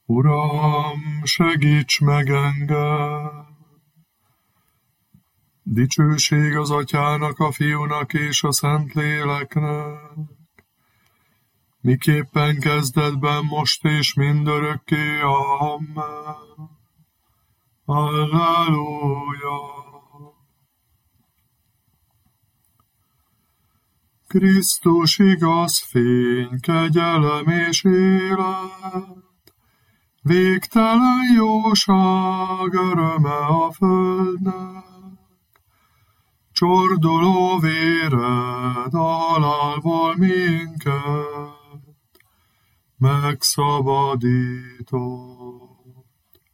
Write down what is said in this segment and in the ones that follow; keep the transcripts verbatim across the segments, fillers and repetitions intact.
Uram, segíts meg engem! Dicsőség az Atyának, a Fiúnak és a Szentléleknek, miképpen kezdetben, most és mindörökké. Amen. Halleluja! Krisztus igaz fény, kegyelem és élet, végtelen jóság, öröme a földnek. Csorduló véred a halálból minket megszabadított.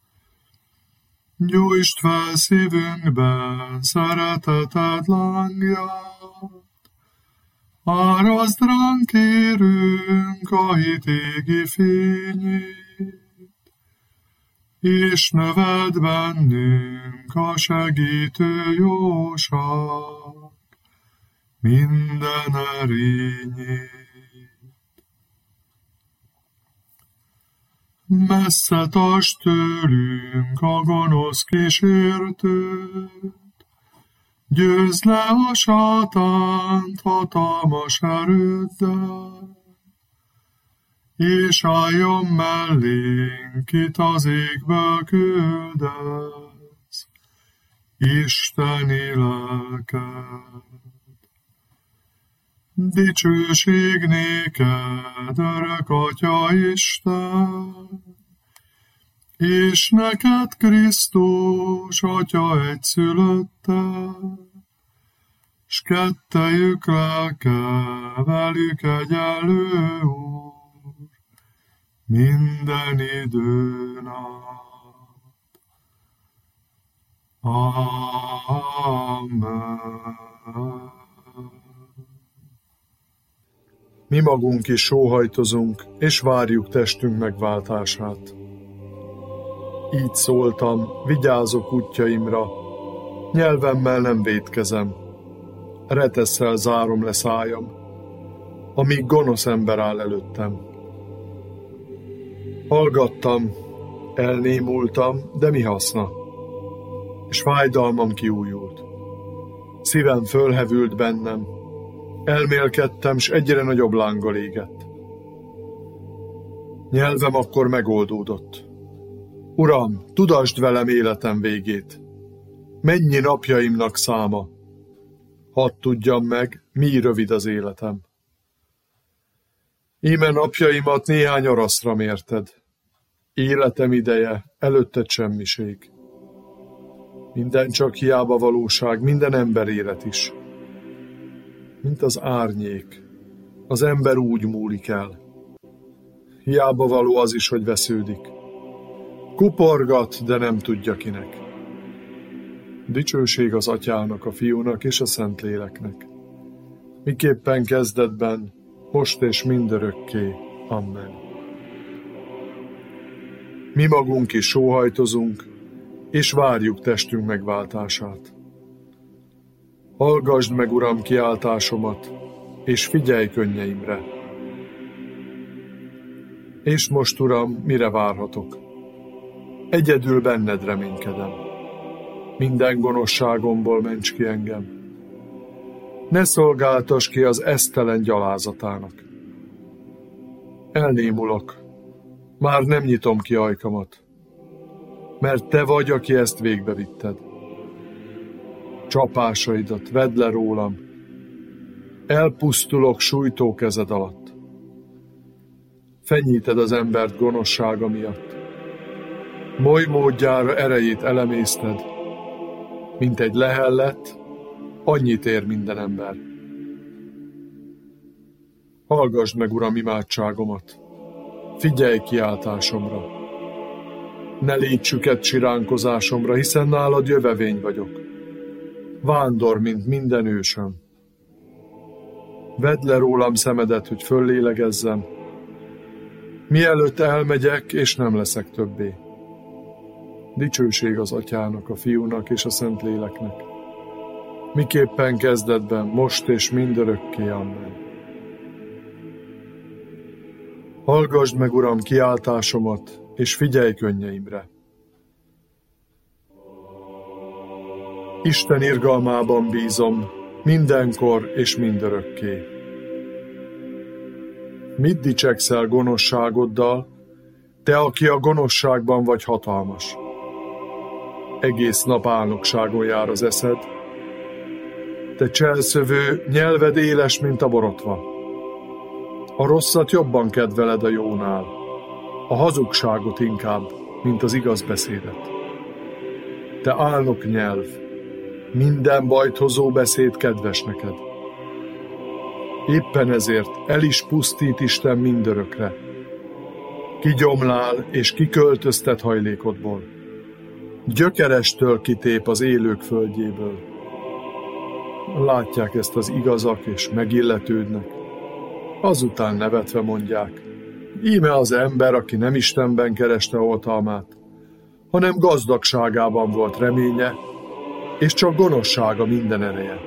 Gyújtsd fel szívünkben szereteted lángját, áraszd ránk, kérünk, a hit égi fényét, és növeld bennünk a segítő jóság minden erényét. Messze tartsd tőlünk a gonosz kísértőt, győzd le a sátánt hatalmas erőddel, és álljon mellénk, kit az égből küldesz, Isteni lelked. Dicsőség néked, örök Atya Isten, és neked Krisztus, Atya egyszülötte, s kettejük lelke velük egyenlő Úr, minden időn át. Amen. Mi magunk is sóhajtozunk, és várjuk testünk megváltását. Így szóltam, vigyázok útjaimra, nyelvemmel nem vétkezem, retesszel zárom le szájam, amíg gonosz ember áll előttem. Hallgattam, elnémultam, de mi haszna? És fájdalmam kiújult. Szívem fölhevült bennem, elmélkedtem, s egyre nagyobb lánggal égett. Nyelvem akkor megoldódott. Uram, tudasd velem életem végét. Mennyi napjaimnak száma? Hadd tudjam meg, mi rövid az életem. Íme napjaimat néhány araszra mérted. Életem ideje, előtted semmiség. Minden csak hiába valóság, minden ember élet is. Mint az árnyék, az ember úgy múlik el. Hiába való az is, hogy vesződik. Kuporgat, de nem tudja kinek. Dicsőség az Atyának, a Fiúnak és a Szentléleknek, miképpen kezdetben, most és mindörökké. Amen. Mi magunk is sóhajtozunk, és várjuk testünk megváltását. Hallgasd meg, Uram, kiáltásomat, és figyelj könnyeimre. És most, Uram, mire várhatok? Egyedül benned reménykedem. Minden gonoszságomból ments ki engem. Ne szolgáltass ki az esztelen gyalázatának. Elnémulok, már nem nyitom ki ajkamat, mert te vagy, aki ezt végbevitted. Csapásaidat vedd le rólam, elpusztulok sújtó kezed alatt. Fenyíted az embert gonoszsága miatt. Moly módjára erejét elemészted, mint egy lehellet, annyit ér minden ember. Hallgasd meg, Uram, imádságomat, figyelj kiáltásomra. Ne légy süket siránkozásomra, hiszen nálad jövevény vagyok. Vándor, mint minden ősöm. Vedd le rólam szemedet, hogy föllélegezzem, mielőtt elmegyek, és nem leszek többé. Dicsőség az Atyának, a Fiúnak és a Szentléleknek, miképpen kezdetben, most és mindörökké. Amen. Hallgasd meg, Uram, kiáltásomat, és figyelj könnyeimre. Isten irgalmában bízom, mindenkor és mindörökké. Mit dicsekszel gonoszságoddal, te, aki a gonoszságban vagy hatalmas? Egész nap álnokságon jár az eszed, te cselszövő, nyelved éles, mint a borotva. A rosszat jobban kedveled a jónál, a hazugságot inkább, mint az igaz beszédet. Te álnok nyelv, minden bajt hozó beszéd kedves neked. Éppen ezért el is pusztít Isten mindörökre. Kigyomlál és kiköltöztet hajlékodból. Gyökerestől kitép az élők földjéből. Látják ezt az igazak és megilletődnek. Azután nevetve mondják, íme az ember, aki nem Istenben kereste oltalmát, hanem gazdagságában volt reménye, és csak gonoszsága minden ereje.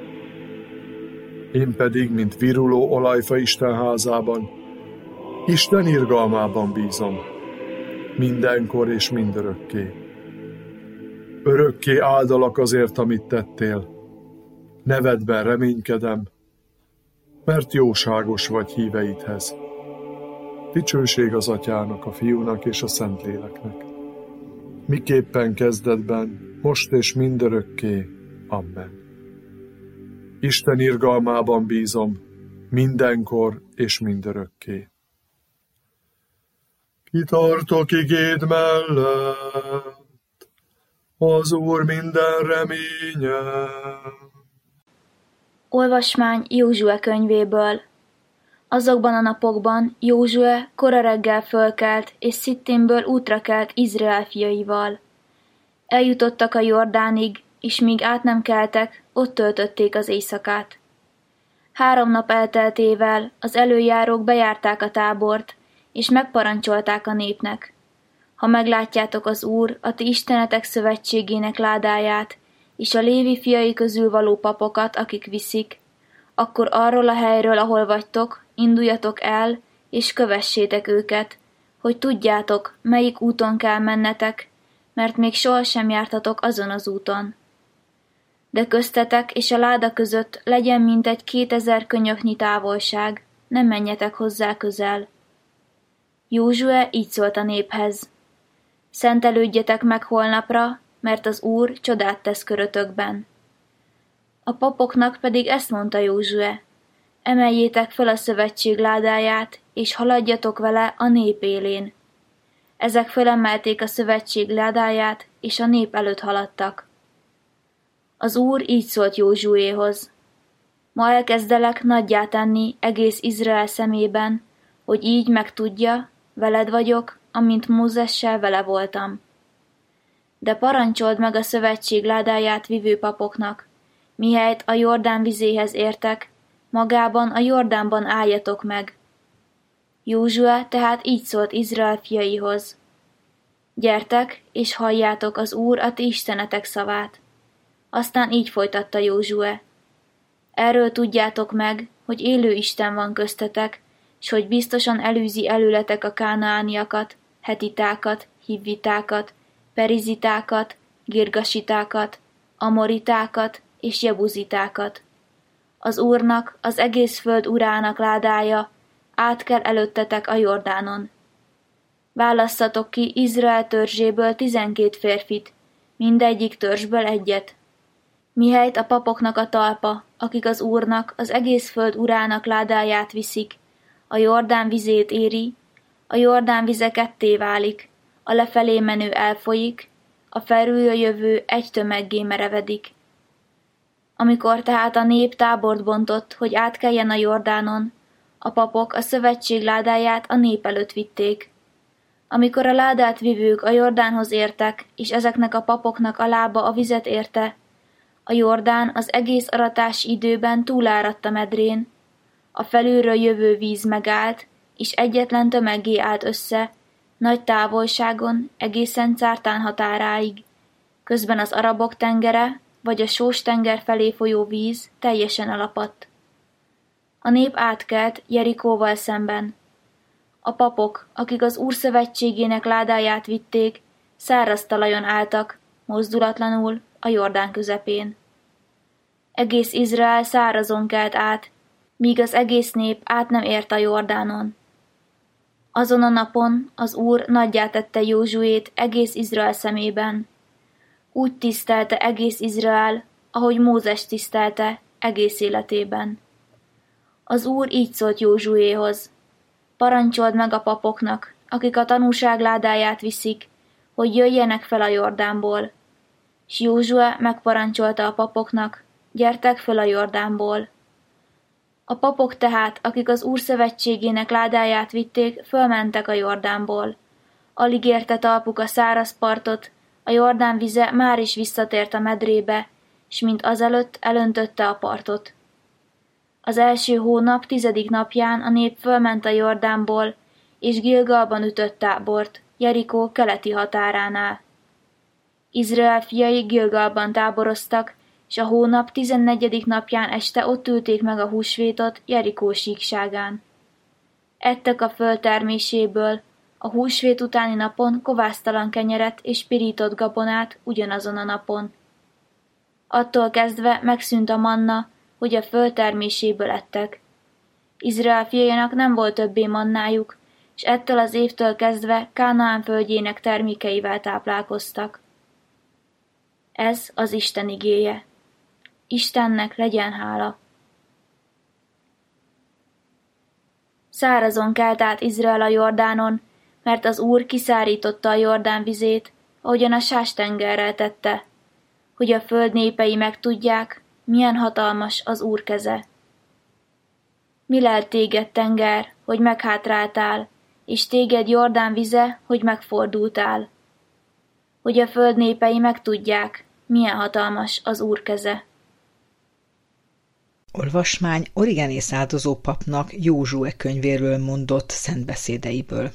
Én pedig, mint viruló olajfa Isten házában, Isten irgalmában bízom, mindenkor és mindörökké. Örökké áldalak azért, amit tettél, nevedben reménykedem, mert jóságos vagy híveidhez. Dicsőség az Atyának, a Fiúnak és a Szentléleknek. Miképpen kezdetben, most és mindörökké. Amen. Isten irgalmában bízom, mindenkor és mindörökké. Kitartok igéd mellett, az Úr minden reménye. Olvasmány Józsue könyvéből. Azokban a napokban Józsue kora reggel fölkelt, és Szittimből útra kelt Izrael fiaival. Eljutottak a Jordánig, és míg át nem keltek, ott töltötték az éjszakát. Három nap elteltével az előjárók bejárták a tábort, és megparancsolták a népnek. Ha meglátjátok az Úr, a ti istenetek szövetségének ládáját, és a Lévi fiai közül való papokat, akik viszik, akkor arról a helyről, ahol vagytok, induljatok el, és kövessétek őket, hogy tudjátok, melyik úton kell mennetek, mert még sohasem jártatok azon az úton. De köztetek és a láda között legyen mintegy kétezer könyöknyi távolság, ne menjetek hozzá közel. Józsue így szólt a néphez. Szentelődjetek meg holnapra, mert az Úr csodát tesz körötökben. A papoknak pedig ezt mondta Józsue, emeljétek fel a szövetség ládáját, és haladjatok vele a nép élén. Ezek fölemelték a szövetség ládáját, és a nép előtt haladtak. Az Úr így szólt Józsuéhoz. Ma elkezdelek nagyjá tenni egész Izrael szemében, hogy így megtudja, veled vagyok, amint Mózessel vele voltam. De parancsold meg a szövetség ládáját vivő papoknak, mihelyt a Jordán vizéhez értek, magában a Jordánban álljatok meg. Józsue tehát így szólt Izrael fiaihoz. Gyertek, és halljátok az Úr a ti istenetek szavát. Aztán így folytatta Józsue. Erről tudjátok meg, hogy élő Isten van köztetek, s hogy biztosan elűzi előletek a kánaániakat, hetitákat, hivvitákat, perizitákat, girgasitákat, amoritákat és jebuzitákat. Az Úrnak, az egész föld urának ládája, át kell előttetek a Jordánon. Válasszatok ki Izrael törzséből tizenkét férfit, mindegyik törzsből egyet. Mihelyt a papoknak a talpa, akik az Úrnak, az egész föld urának ládáját viszik, a Jordán vizét éri, a Jordán vize ketté válik, a lefelé menő elfolyik, a felülről jövő egy tömeggé merevedik. Amikor tehát a nép tábort bontott, hogy átkeljen a Jordánon, a papok a szövetség ládáját a nép előtt vitték. Amikor a ládát vivők a Jordánhoz értek, és ezeknek a papoknak a lába a vizet érte, a Jordán az egész aratási időben túláradt a medrén, a felülről jövő víz megállt, és egyetlen tömeggé állt össze, nagy távolságon, egészen Cártán határáig, közben az Arabok tengere, vagy a Sós tenger felé folyó víz teljesen elapadt. A nép átkelt Jerikóval szemben. A papok, akik az Úr szövetségének ládáját vitték, száraz talajon álltak, mozdulatlanul, a Jordán közepén. Egész Izrael szárazon kelt át, míg az egész nép át nem ért a Jordánon. Azon a napon az Úr nagyjá tette Józsuét egész Izrael szemében. Úgy tisztelte egész Izrael, ahogy Mózes tisztelte egész életében. Az Úr így szólt Józsuéhoz: parancsold meg a papoknak, akik a tanúság ládáját viszik, hogy jöjjenek fel a Jordánból. S Józsue megparancsolta a papoknak: gyertek fel a Jordánból. A papok tehát, akik az Úr szövetségének ládáját vitték, fölmentek a Jordánból. Alig érte talpuk a száraz partot, a Jordán vize már is visszatért a medrébe, s mint azelőtt elöntötte a partot. Az első hónap tizedik napján a nép fölment a Jordánból, és Gilgalban ütött tábort, Jerikó keleti határánál. Izrael fiai Gilgalban táboroztak, és a hónap tizennegyedik napján este ott ülték meg a húsvétot Jerikó síkságán. Ettek a föld terméséből, a húsvét utáni napon kovásztalan kenyeret és pirított gabonát ugyanazon a napon. Attól kezdve megszűnt a manna, hogy a föld terméséből ettek. Izrael fiainak nem volt többé mannájuk, és ettől az évtől kezdve Kánaán földjének termékeivel táplálkoztak. Ez az Isten igéje. Istennek legyen hála. Szárazon kelt át Izrael a Jordánon, mert az Úr kiszárította a Jordán vizét, ahogyan a Sástengerrel tette, hogy a föld népei megtudják, milyen hatalmas az Úr keze. Mi lelt téged, tenger, hogy meghátráltál, és téged Jordán vize, hogy megfordultál? Hogy a föld népei megtudják, milyen hatalmas az Úr keze. Olvasmány Origenész áldozó papnak Józsue könyvéről mondott szentbeszédeiből.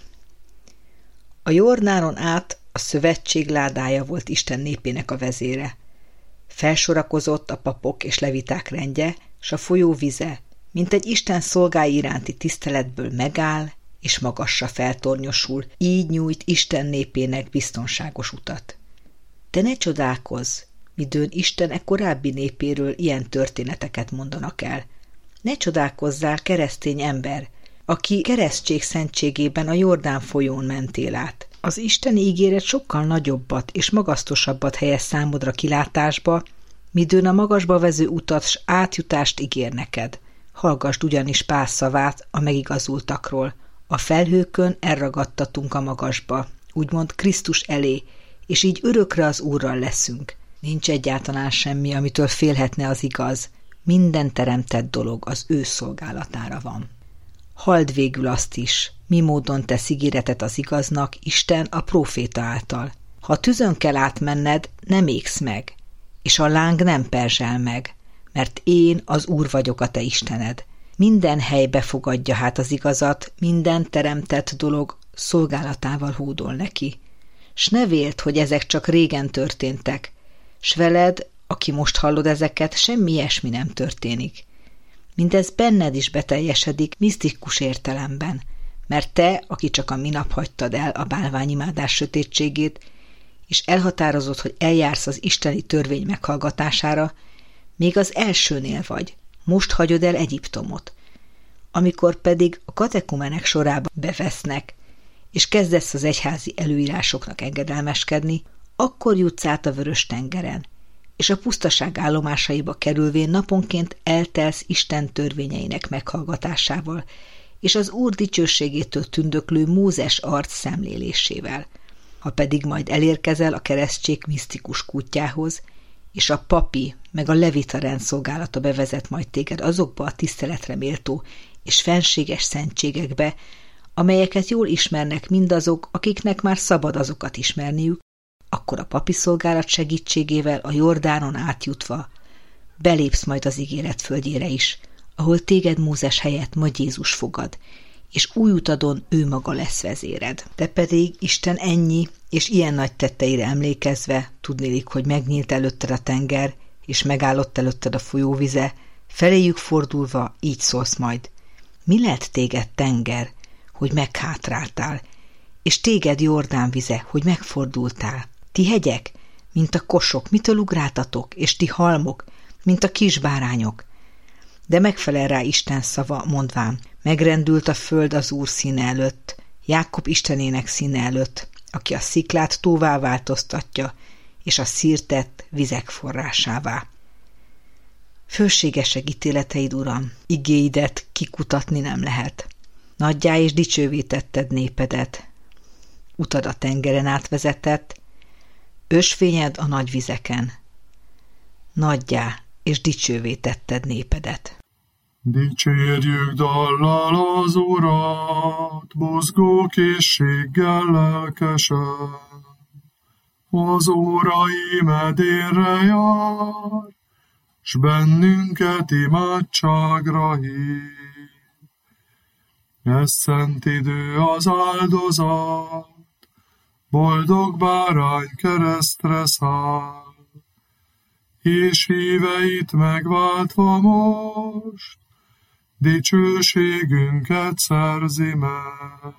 A Jordánon át a szövetség ládája volt Isten népének a vezére. Felsorakozott a papok és leviták rendje, s a folyó vize, mint egy Isten szolgái iránti tiszteletből megáll, és magasra feltornyosul, így nyújt Isten népének biztonságos utat. De ne csodálkozz, midőn Isten e korábbi népéről ilyen történeteket mondanak el. Ne csodálkozzál, keresztény ember, aki keresztség szentségében a Jordán folyón mentél át. Az isteni ígéret sokkal nagyobbat és magasztosabbat helyez számodra kilátásba, midőn a magasba vező utat s átjutást ígér neked. Hallgasd ugyanis Pál szavát a megigazultakról. A felhőkön elragadtatunk a magasba, úgymond Krisztus elé, és így örökre az Úrral leszünk. Nincs egyáltalán semmi, amitől félhetne az igaz. Minden teremtett dolog az ő szolgálatára van. Halld végül azt is, mi módon tesz ígéretet az igaznak Isten a próféta által. Ha tüzön kell átmenned, nem égsz meg, és a láng nem perzsel meg, mert én az Úr vagyok a te Istened. Minden helybe fogadja hát az igazat, minden teremtett dolog szolgálatával hódol neki. S ne véld, hogy ezek csak régen történtek, s veled, aki most hallod ezeket, semmi ilyesmi nem történik. Mindez benned is beteljesedik misztikus értelemben, mert te, aki csak a minap hagytad el a bálványimádás sötétségét, és elhatározott, hogy eljársz az isteni törvény meghallgatására, még az elsőnél vagy, most hagyod el Egyiptomot. Amikor pedig a katekumenek sorába bevesznek, és kezdesz az egyházi előírásoknak engedelmeskedni, akkor jutsz át a Vörös-tengeren, és a pusztaság állomásaiba kerülvén naponként eltelsz Isten törvényeinek meghallgatásával, és az Úr dicsőségétől tündöklő Mózes arc szemlélésével. Ha pedig majd elérkezel a keresztség misztikus kútjához, és a papi meg a levita rendszolgálata bevezet majd téged azokba a tiszteletre méltó és fenséges szentségekbe, amelyeket jól ismernek mindazok, akiknek már szabad azokat ismerniük, akkor a papi szolgálat segítségével a Jordánon átjutva belépsz majd az ígéret földjére is, ahol téged Mózes helyett majd Jézus fogad, és új utadon ő maga lesz vezéred. Te pedig Isten ennyi és ilyen nagy tetteire emlékezve, tudnélik, hogy megnyílt előtted a tenger, és megállott előtted a folyóvize, feléjük fordulva így szólsz majd: mi lett téged, tenger, hogy meghátráltál, és téged Jordán vize, hogy megfordultál. Ti hegyek, mint a kosok, mitől ugráltatok, és ti halmok, mint a kisbárányok. De megfelel rá Isten szava, mondván, megrendült a föld az Úr színe előtt, Jákob Istenének színe előtt, aki a sziklát tóvá változtatja, és a szirtet vizek forrásává. Fölségesek ítéleteid, Uram, igéidet kikutatni nem lehet. Nagyjá és dicsővé tetted népedet. Utad a tengeren átvezetett, ösvényed a nagy vizeken. Nagyjá és dicsővé tetted népedet. Dicsérjük dallal az Urat, mozgó készséggel lelkesen. Az órai medérre jár, s bennünket imádságra hív. Ez szent idő az áldozat, boldog bárány keresztre száll, és híveit megváltva most, dicsőségünket szerzi meg.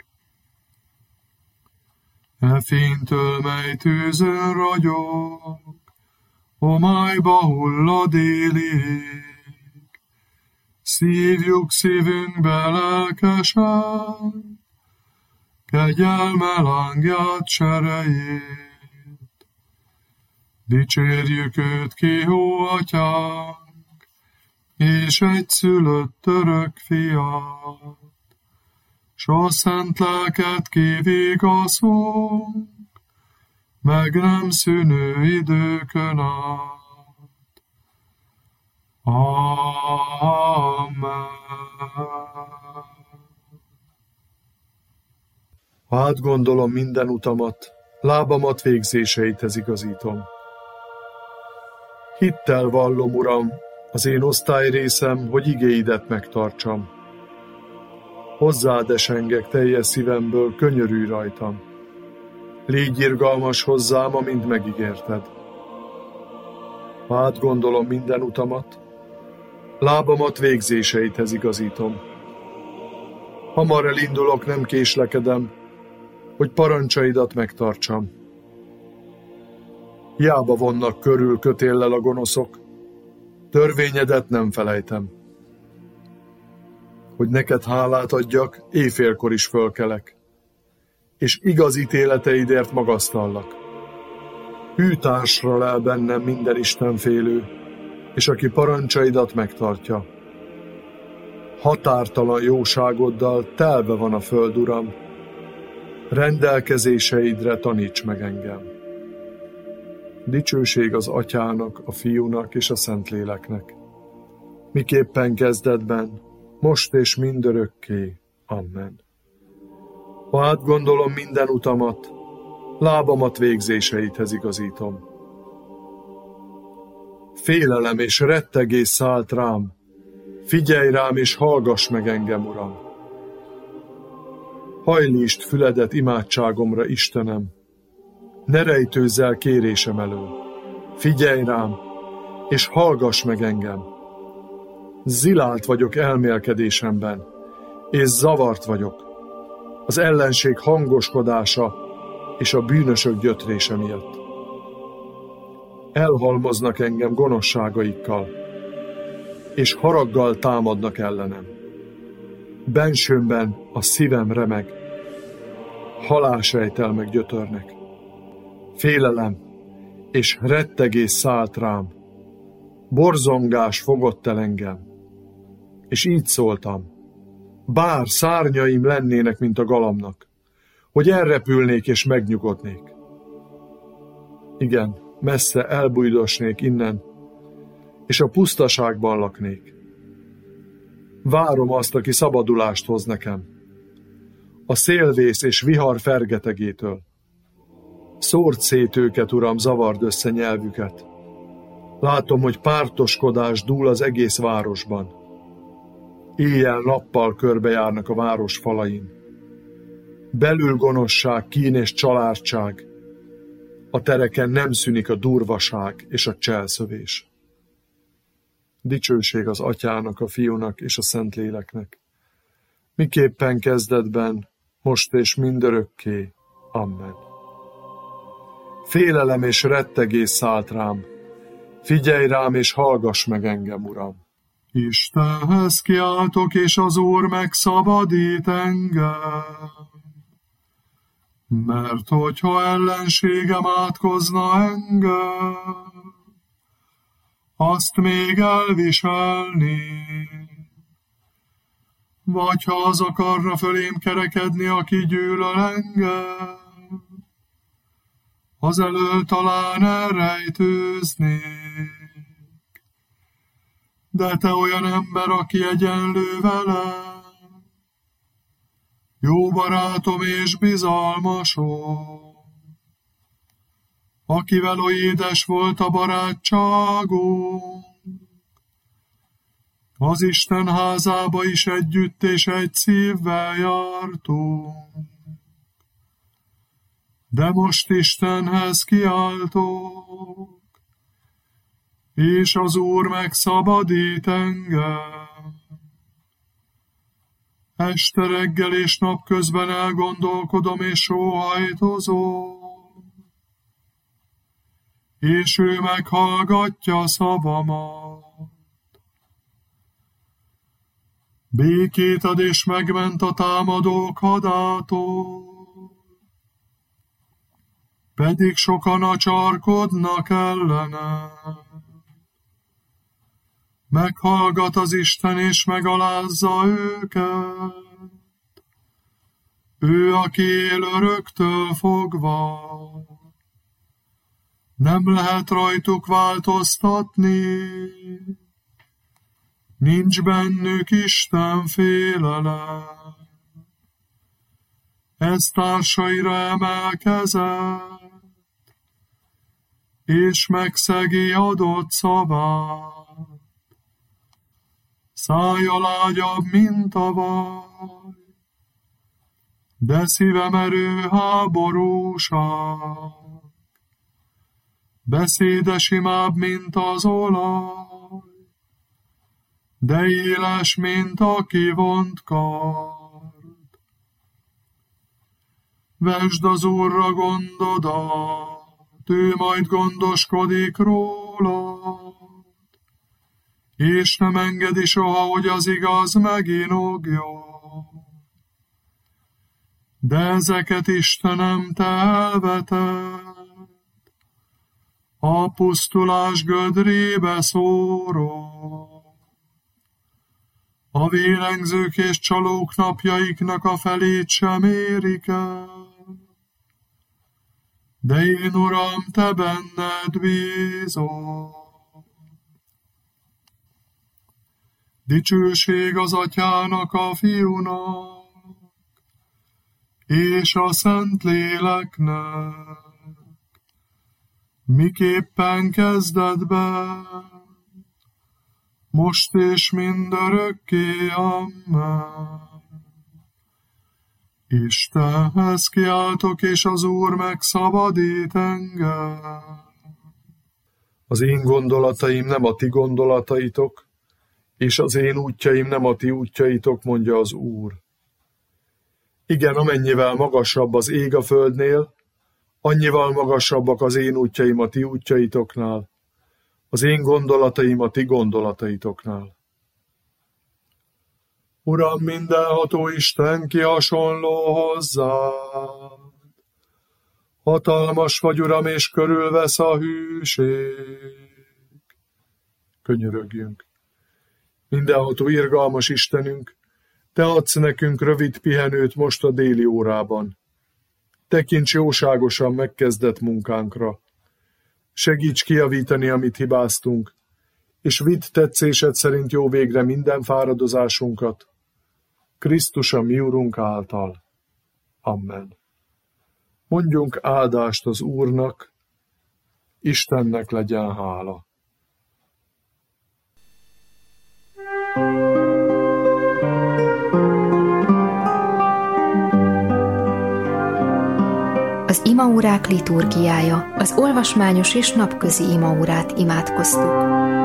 E fénytől, mely tűzön ragyog, homályba hull a déli ég. Szívjuk szívünkbe lelkesen, kegyelme lángját serejét. Dicsérjük őt, ki hó atyánk, és egyszülött örök fiát, s a szent lelket kivigaszunk, meg nem szűnő időkön át. Amen. Ha átgondolom minden utamat, lábamat végzéseidhez igazítom. Hittel vallom, Uram, az én osztályrészem, hogy igéidet megtartsam. Hozzád esengek teljes szívemből, könyörülj rajtam. Légy irgalmas hozzám, amint megígérted. Ha átgondolom minden utamat, lábamat végzéseidhez igazítom. Hamar elindulok, nem késlekedem, hogy parancsaidat megtartsam. Hiába vonnak körül kötéllel a gonoszok, törvényedet nem felejtem. Hogy neked hálát adjak, éjfélkor is fölkelek, és igaz ítéleteidért magasztallak. Hű társra lel bennem minden istenfélő, és aki parancsaidat megtartja. Határtalan jóságoddal telve van a föld, Uram, rendelkezéseidre taníts meg engem. Dicsőség az Atyának, a Fiúnak és a Szentléleknek, miképpen kezdetben, most és mindörökké. Amen. Ha átgondolom minden utamat, lábamat végzéseidhez igazítom. Félelem és rettegés szállt rám, figyelj rám és hallgass meg engem, Uram. Hajlítsd füledet imádságomra, Istenem, ne rejtőzz el kérésem elől. Figyelj rám, és hallgass meg engem. Zilált vagyok elmélkedésemben, és zavart vagyok, az ellenség hangoskodása és a bűnösök gyötrése miatt. Elhalmoznak engem gonoszságaikkal, és haraggal támadnak ellenem. Bensőmben a szívem remeg, halálsejtelmek gyötörnek. Félelem és rettegés szállt rám, borzongás fogott el engem, és így szóltam, bár szárnyaim lennének, mint a galamnak, hogy elrepülnék és megnyugodnék. Igen, messze elbújdosnék innen, és a pusztaságban laknék. Várom azt, aki szabadulást hoz nekem, a szélvész és vihar fergetegétől. Szórt szét őket, Uram, zavard össze nyelvüket. Látom, hogy pártoskodás dúl az egész városban. Éjjel-nappal körbejárnak a város falain. Belül gonoszság, kín és családság. A tereken nem szűnik a durvaság és a cselszövés. Dicsőség az Atyának, a Fiúnak és a Szentléleknek, miképpen kezdetben, most és mindörökké. Amen. Félelem és rettegés szállt rám. Figyelj rám, és hallgass meg engem, Uram. Istenhez kiáltok, és az Úr megszabadít engem. Mert hogyha ellenségem átkozna engem, azt még elviselni. Vagy ha az akarna fölém kerekedni, aki gyűlöl engem, az elől talán elrejtőznék. De te olyan ember, aki egyenlő velem, jó barátom és bizalmasom, akivel oly édes volt a barátságunk, az Isten házába is együtt és egy szívvel jártunk. De most Istenhez kiáltok, és az Úr megszabadít engem. Este reggel és napközben elgondolkodom és sóhajtozom, és ő meghallgatja szavamat. Békét ad és megment a támadók hadától, pedig sokan acsarkodnak ellenem. Meghallgat az Isten és megalázza őket, ő, aki él öröktől fogva. Nem lehet rajtuk változtatni, nincs bennük Isten félelem. Ez társaira emelkezett, és megszegi adott szavát. Szája lágyabb, mint a vaj, de szíve merő háborúság. Beszéde simább, mint az olaj, de éles, mint a kivont kard. Vesd az Úrra gondodat, ő majd gondoskodik rólad, és nem engedi soha, hogy az igaz meginogjon. De ezeket Istenem te elveted, a pusztulás gödrébe szórod. A vérengzők és csalók napjaiknak a felét sem érik el, de én, Uram, te benned bízom. Dicsőség az Atyának, a Fiúnak, és a Szentléleknek, miképpen kezdetben, most és mindörökké. Amen. Istenhez kiáltok, és az Úr megszabadít engem. Az én gondolataim nem a ti gondolataitok, és az én útjaim nem a ti útjaitok, mondja az Úr. Igen, amennyivel magasabb az ég a földnél, annyival magasabbak az én útjaim a ti útjaitoknál, az én gondolataim a ti gondolataitoknál. Uram, mindenható Isten, ki hasonló hozzád. Hatalmas vagy, Uram, és körülvesz a hűség. Könyörögjünk. Mindenható irgalmas Istenünk, te adsz nekünk rövid pihenőt most a déli órában. Tekints jóságosan megkezdett munkánkra. Segíts kijavítani, amit hibáztunk, és vidd tetszésed szerint jó végre minden fáradozásunkat. Krisztus a mi Urunk által. Amen. Mondjunk áldást az Úrnak, Istennek legyen hála. Az imaórák liturgiája, az olvasmányos és napközi imaórát imádkoztuk.